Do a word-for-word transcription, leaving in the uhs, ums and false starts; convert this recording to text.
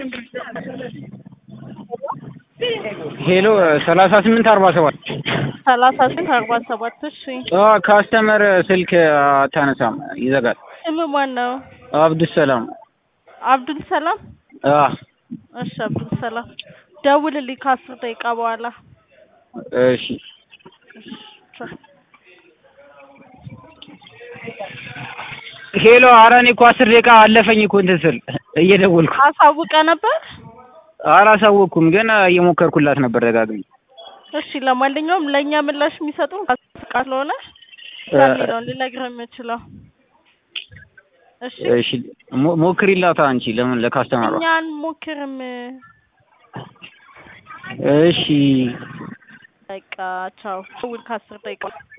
ሄሎ ሰላሳ ስምንት አርባ ሰባት ሰላሳ ስምንት አርባ ሰባት እሺ አ ካስተመር ስልክ አታነሳም ይዘጋል። ስም ማን ነው? አብዱል ሰላም አብዱል ሰላም አ እሺ አብዱል ሰላም ደውልልኝ ከአስር ደቂቃ በኋላ። እሺ ሄሎ ኧረ እኔ እኮ አስር ደቂቃ አለፈኝ እኮ እንትን ስል እየደወልኩ አሳውቀህ ነበር? አላሳወቅኩም ግን እየሞከርኩላት ነበር ደጋግሜ። እሺ ለማንኛውም ለኛ ምላሽ የሚሰጡን ካስቃ ስለሆነ ታዲያ ልነግርህ የምችለው እሺ እሺ ሞክሪላታ አንቺ ለምን ለካስተመሯ እኛን ሞክርም እሺ በቃ ቻው። ደውል ከአስር ደቂቃ